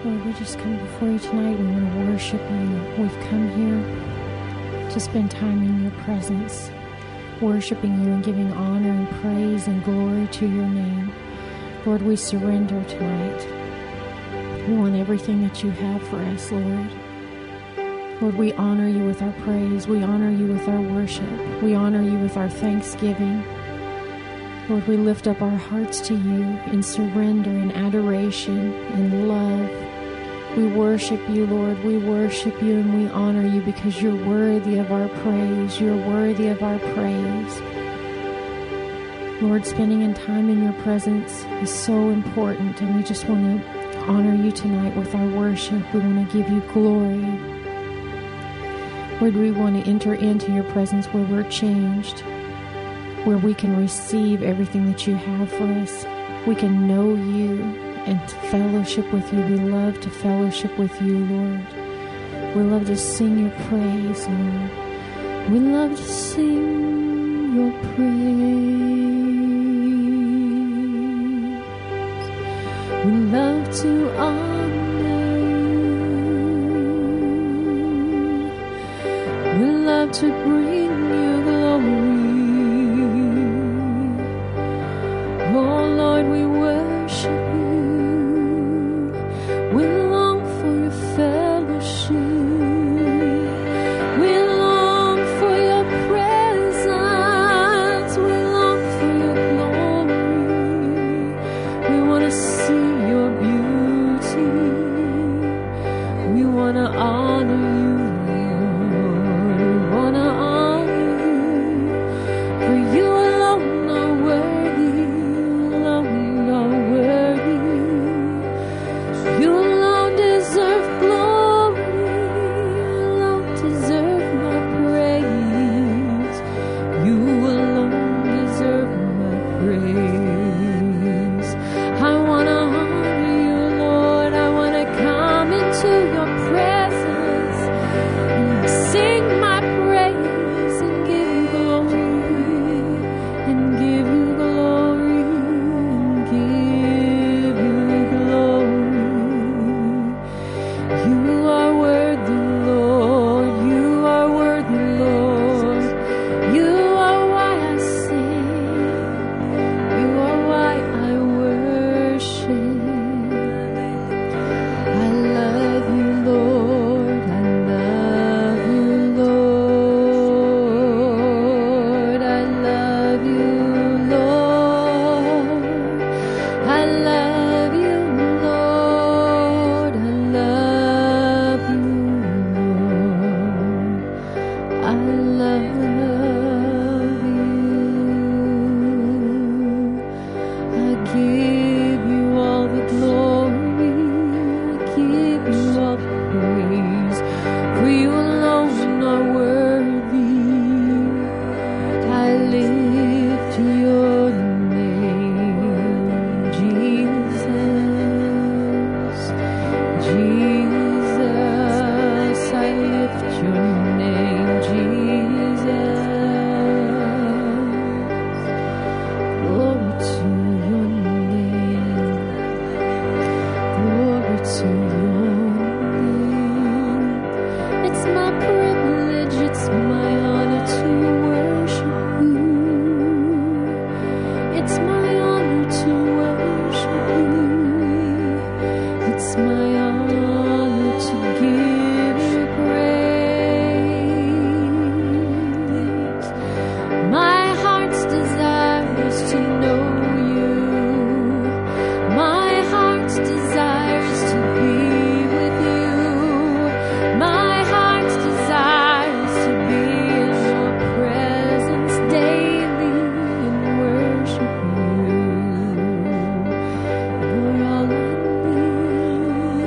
Lord, we just come before you tonight. We want to worship you. We've come here to spend time in your presence, worshiping you and giving honor and praise and glory to your name. Lord, we surrender tonight. We want everything that you have for us, Lord. Lord, we honor you with our praise. We honor you with our worship. We honor you with our thanksgiving. Lord, we lift up our hearts to you in surrender and adoration and love. We worship you, Lord. We worship you and we honor you because you're worthy of our praise. You're worthy of our praise. Lord, spending in time in your presence is so important, and we just want to honor you tonight with our worship. We want to give you glory. Lord, we want to enter into your presence where we're changed, where we can receive everything that you have for us. We can know you and fellowship with you. We love to fellowship with you, Lord. We love to sing your praise, Lord. We love to sing your praise. We love to honor you. We love to bring you glory. Oh Lord, we worship you. We long for your fellowship. We long for your presence. We long for your glory. We want to see your beauty. We want to honor you, Lord. We want to honor you. For you alone are worthy. Alone are worthy. You alone deserve glory. You alone deserve my praise. You alone deserve my praise. I want to honor you, Lord. I want to come into your presence and sing my praise and give you glory and give you glory and give you glory. You are worthy, Lord. You are worthy, Lord. You are why I sing. You are why I worship. I love you, Lord. I love you, Lord. I love you, Lord. I love you, Lord. I love you, Lord. I love you. I give you all the glory. I give you all the praise. For you alone are worthy. I lift your name, Jesus. Jesus, I lift your name, Jesus. Glory to your name. Glory to your name. It's my privilege, it's my honor to worship you. It's my honor to worship you. It's my honor to give you praise. My heart's desire is to know you. My heart's desire is to be with you. My heart's desire is to be in your presence daily and worship you. You're all I need.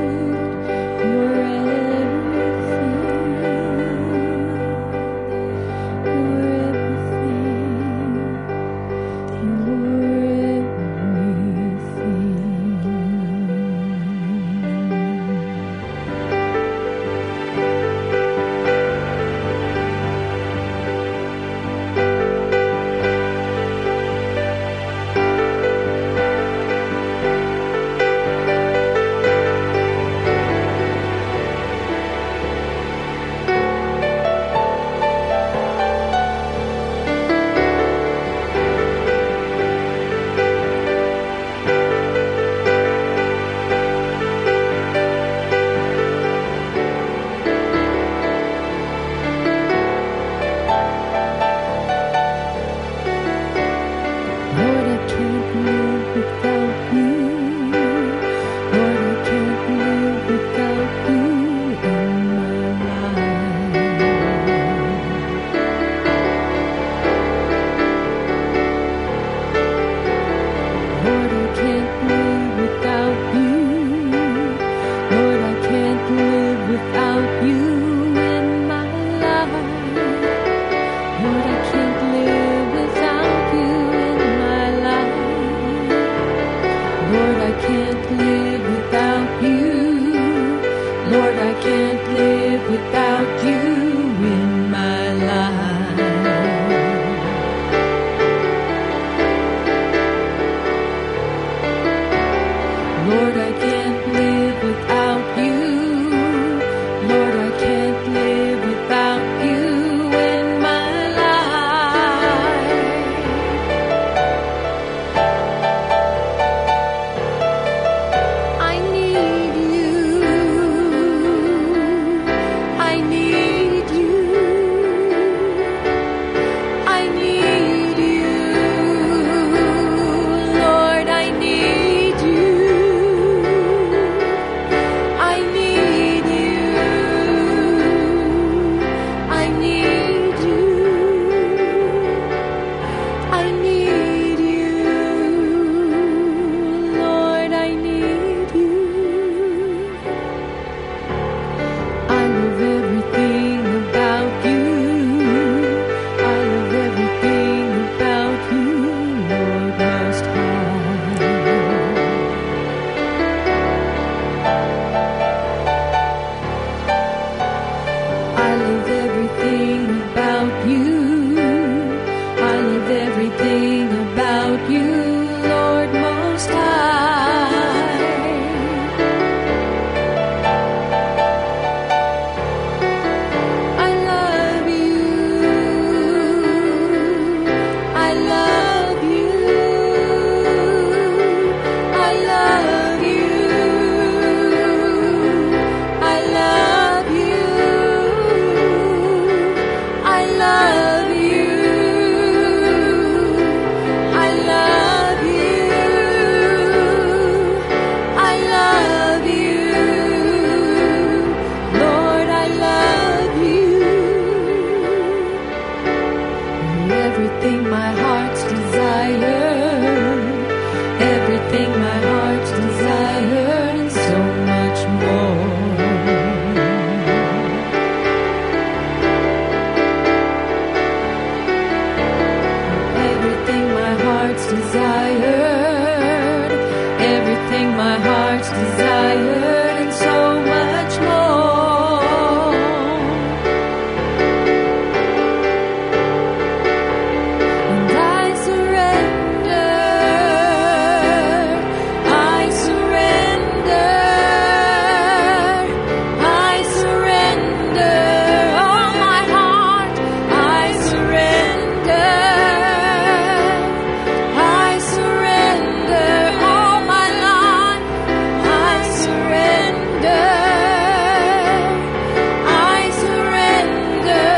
desired, everything my heart's desired, and so much more. And I surrender, I surrender, I surrender all my heart, I surrender. I surrender all my life. I surrender. I surrender.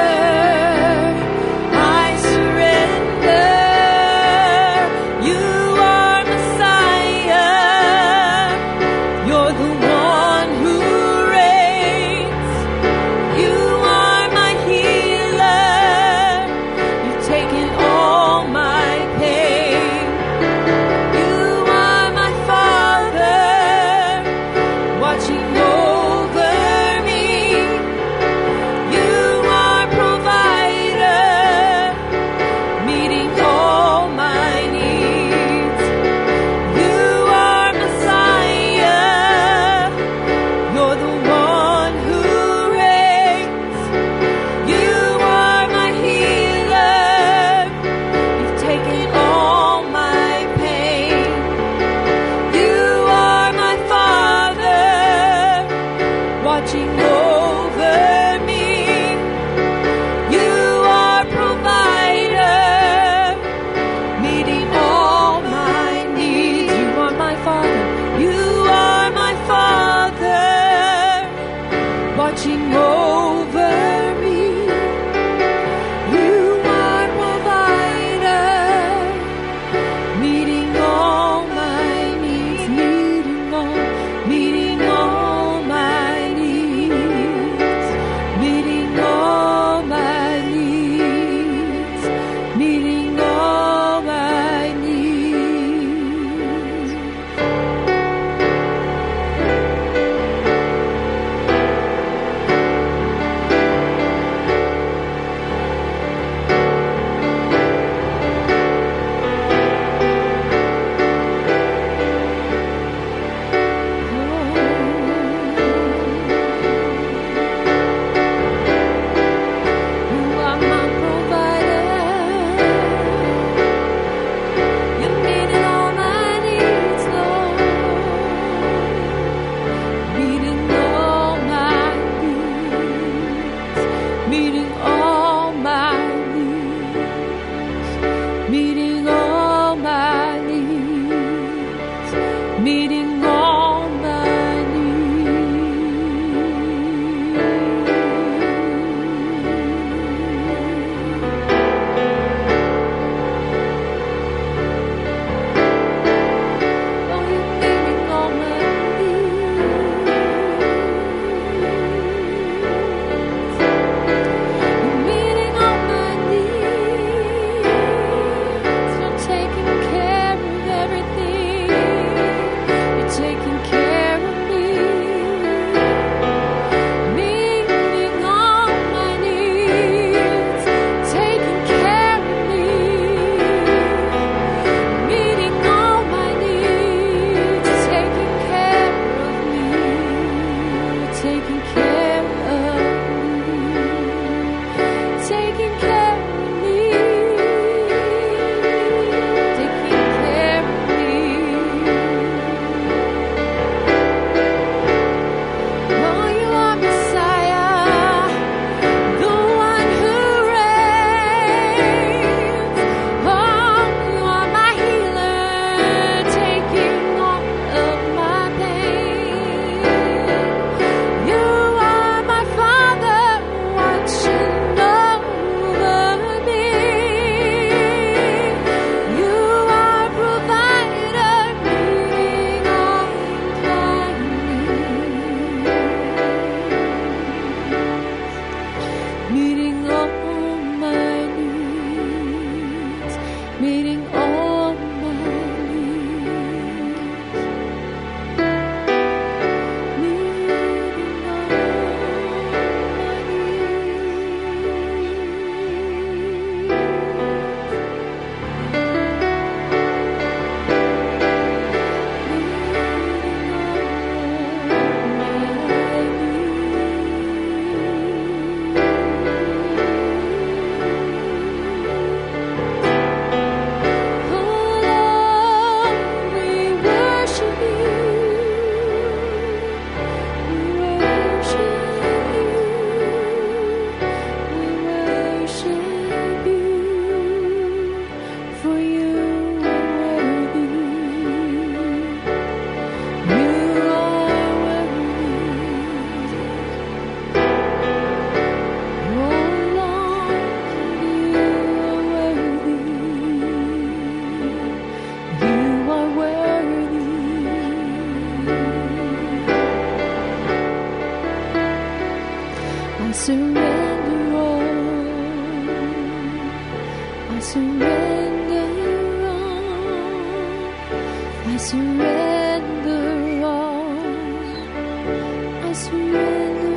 I surrender. You are Messiah. You're the one who reigns. You are my healer. You've taken all my pain. You are my Father, watching over me. You are provider, meeting all my needs. You are Messiah. You're the one who reigns. You are my healer. You've taken all my pain. You are my Father, watching over me. You are provider, meeting all my needs. You are my Father. You are my Father, watching over me. You are provider, meeting all my needs, meeting all my needs, meeting all my needs, meeting all my needs. You are my provider. You're meeting all my needs, Lord. Meeting all my needs. Meeting all my needs. Meeting all my needs. Meeting all my I surrender all. I surrender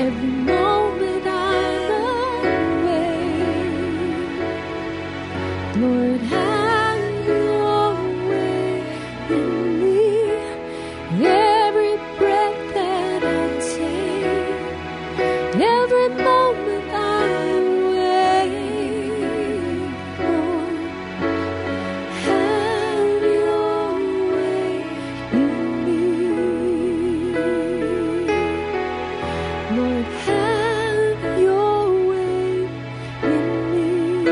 every moment I'm away. Lord, have your way in me. Every breath that I take, every moment I'm awake. Lord, have your way in me. Lord, have your way in me.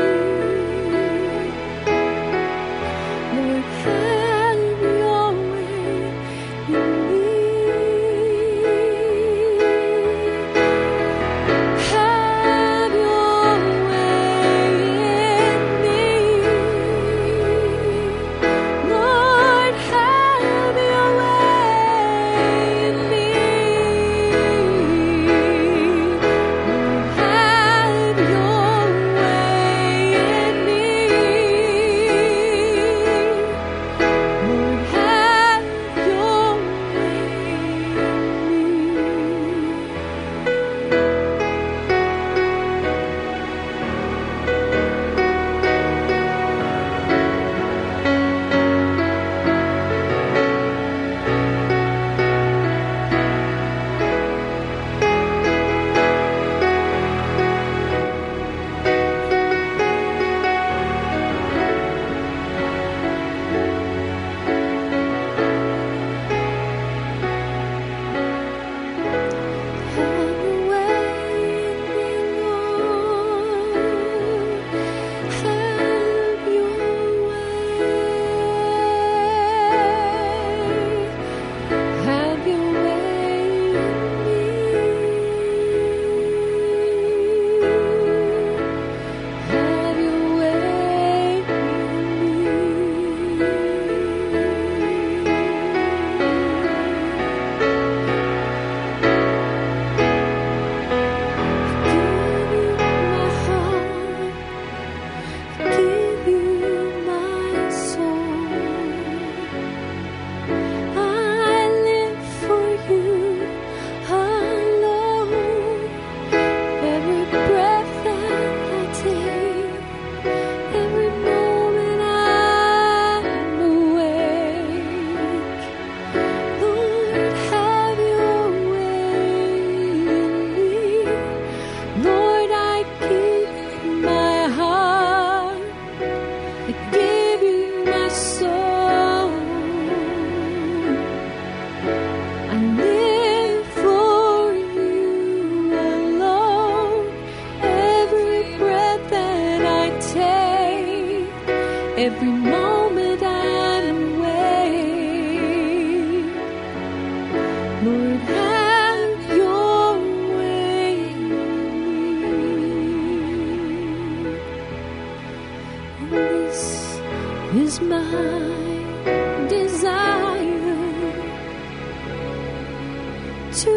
Lord, have your way in me. Have your way in me. Lord, have your way in me. Lord, have your way in me. Lord, have your every moment I'm awake. Lord, have your way in me. And this is my desire, to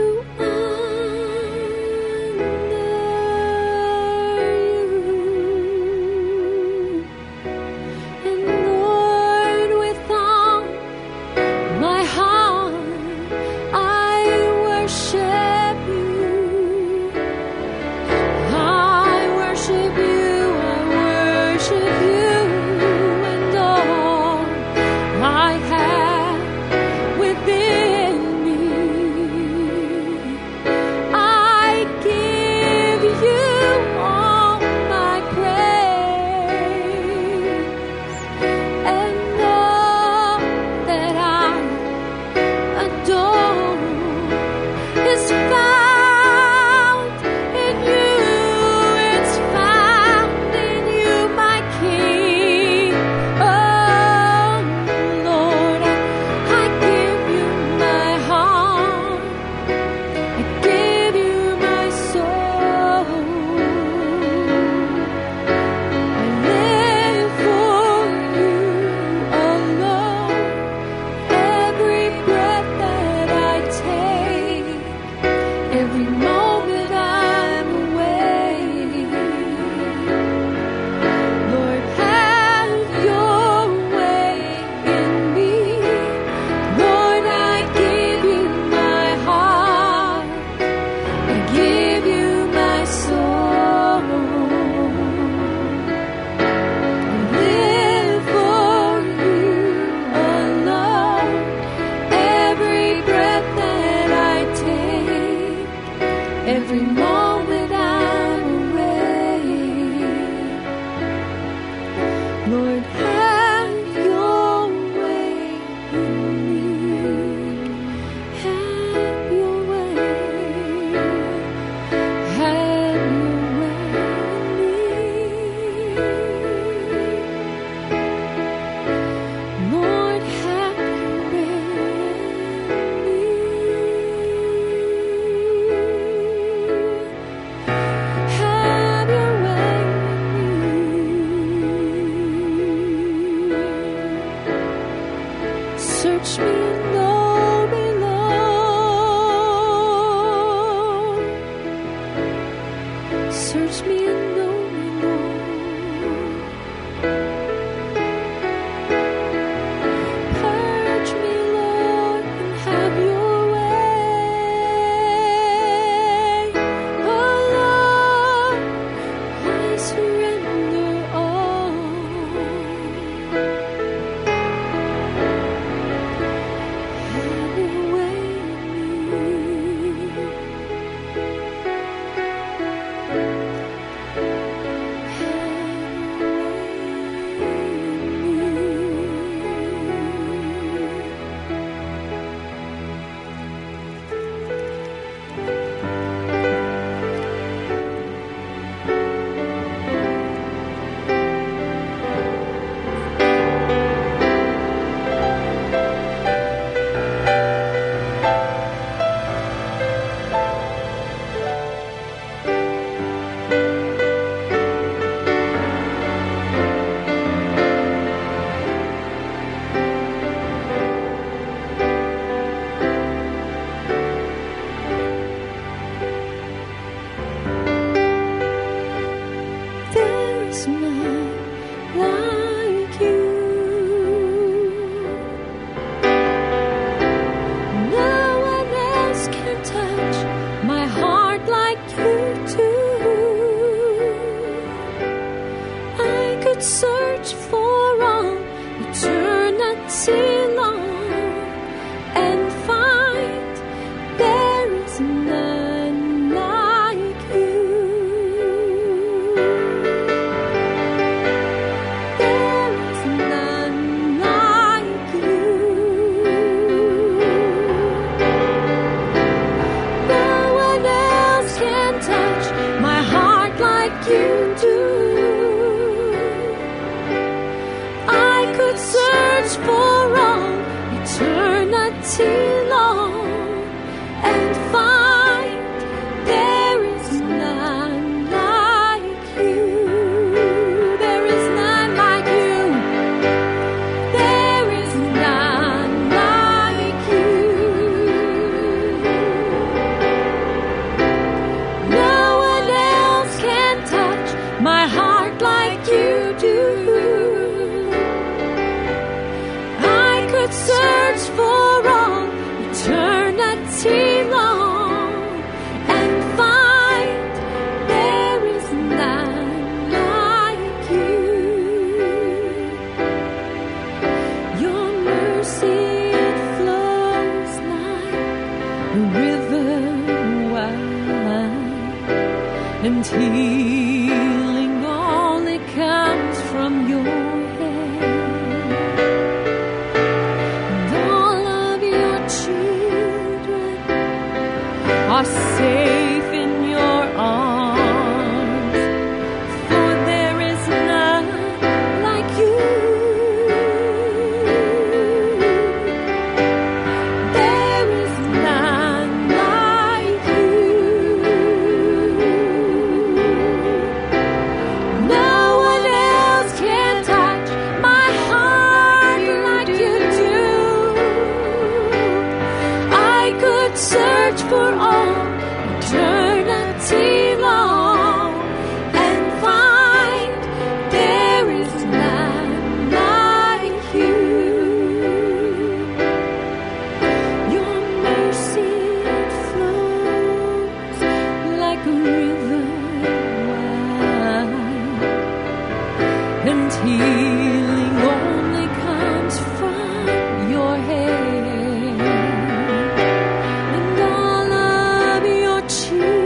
And all of your children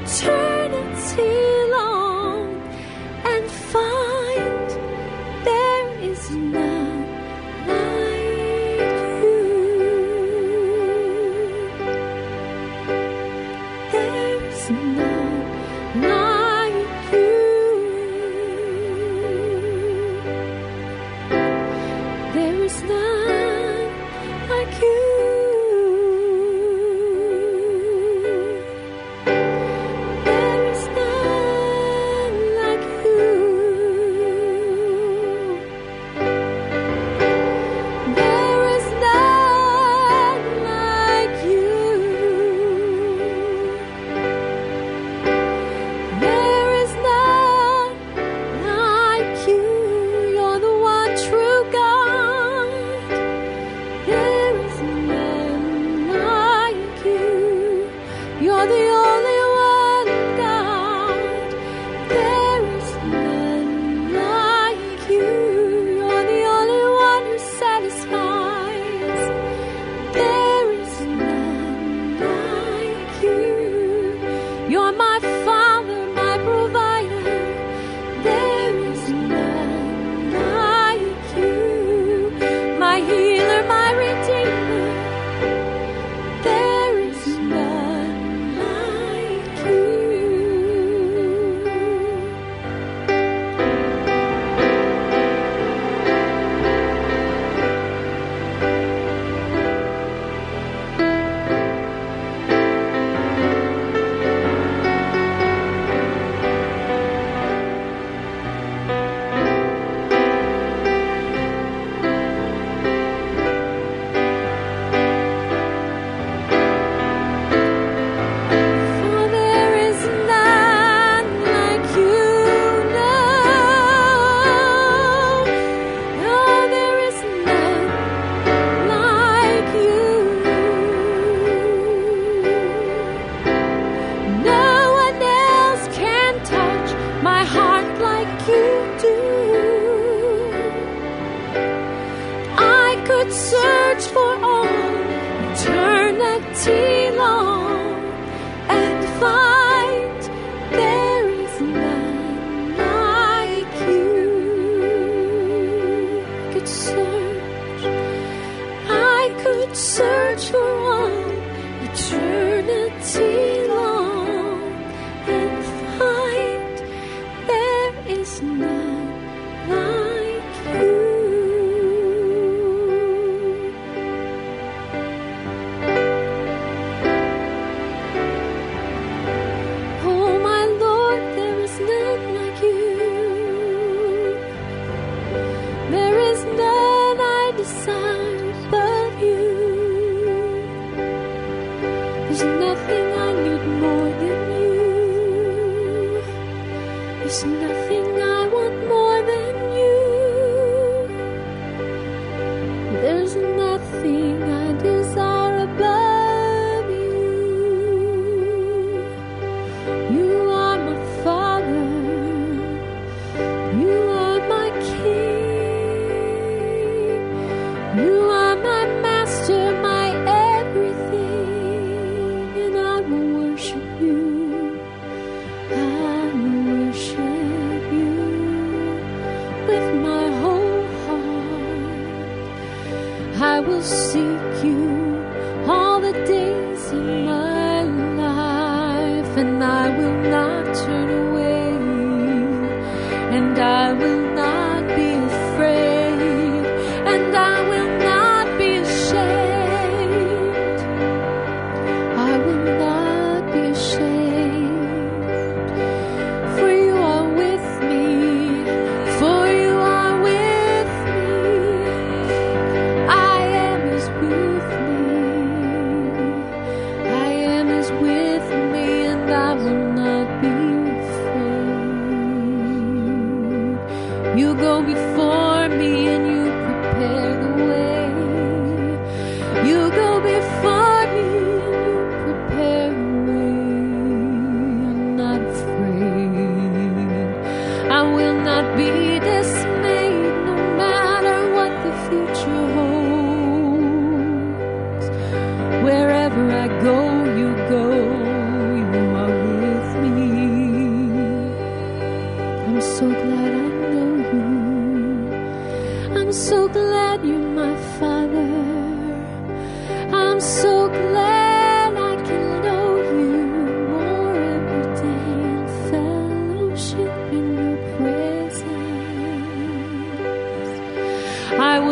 eternity long and find there is none like you. There's none like you. There is none like you.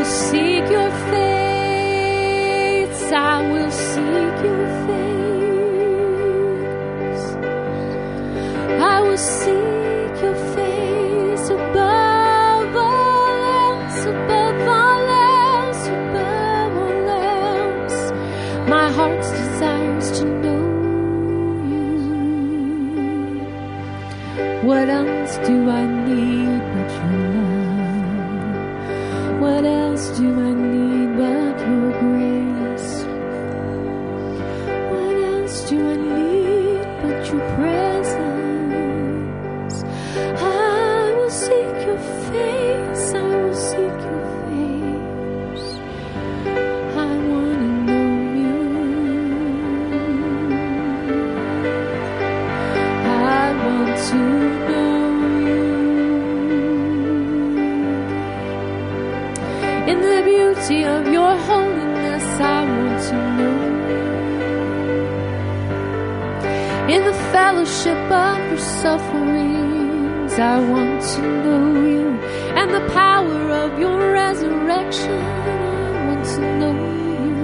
seek your face. I will seek your face. I will seek your face above all else, above all else, above all else. My heart's desires to know you. What else do I need but your love? What else do I need but your grace? What else do I need but your presence? I will seek your face. I will seek your face. I want to know you. I want to know you. In the beauty of your holiness, I want to know you. In the fellowship of your sufferings, I want to know you. And the power of your resurrection, I want to know you.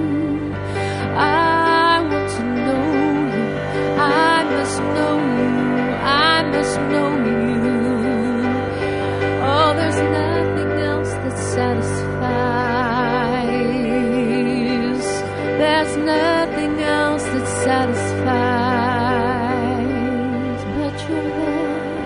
I want to know you. I must know you. I must know you. Oh, there's nothing else that satisfies. There's nothing else that satisfies but your love.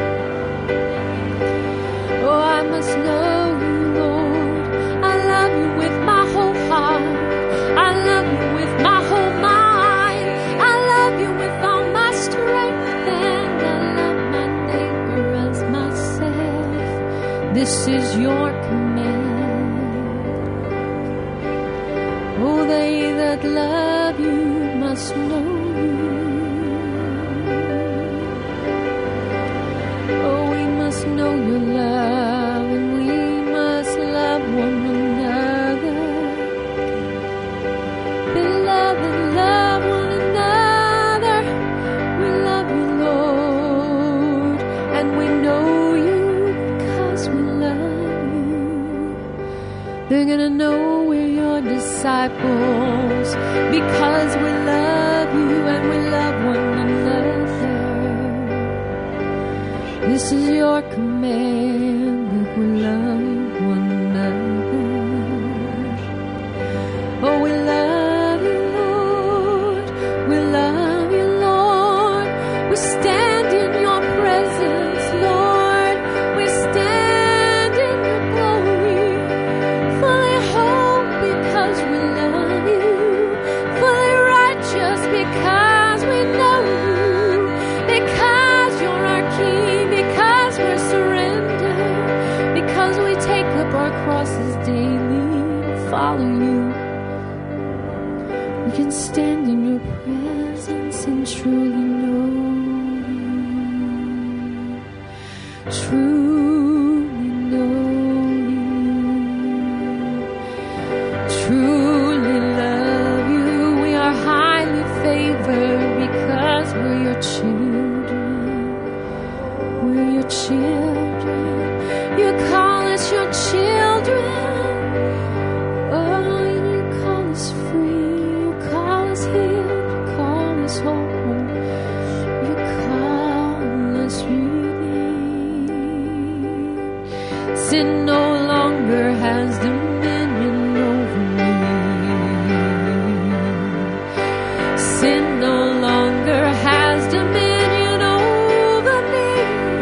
Oh, I must know you, Lord. I love you with my whole heart. I love you with my whole mind. I love you with all my strength, and I love my neighbor as myself. This is your command. Oh, they that love you must know you. Oh, we must know your love, and we must love one another. Beloved, love one another. We love you, Lord, and we know you because we love you. They're gonna know we're your disciples because we love you and we love one another. This is your command, that we love one another. Oh, we love you, Lord. We love you, Lord. We stand in your presence, Lord. We stand in your glory. Fully whole because we love you. Fully righteous because we know you. Because you're our King. Because we're surrendered. Because we take up our crosses daily and follow you. We can stand in your presence and truly know you. Truly know you. Truly love you. We are highly favored because we're your children. We're your children. You call us your children. Oh, you call us free. You call us healed. You call us whole. You call us redeemed. Sin no longer has dominion over me. Sin no longer has dominion over me.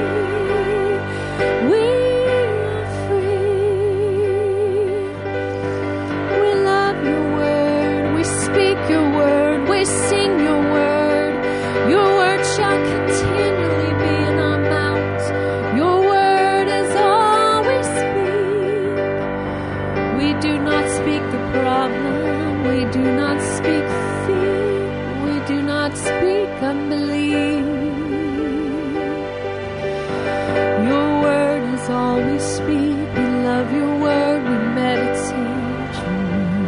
We are free. We love your word. We speak your word. We sing your word. Your word shall continually be in our mouths. Your word is all we speak. We do not speak the problem. We do not speak fear. We do not speak unbelief. Your word is all we speak. We love your word. We meditate your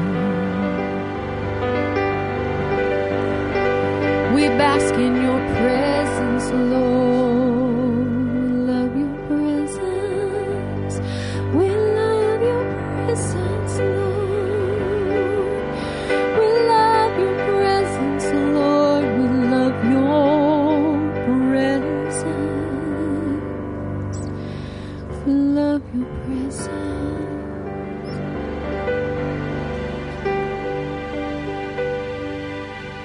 word. We bask in your presence, Lord. We love your presence. We love your presence. presence. We love your presence.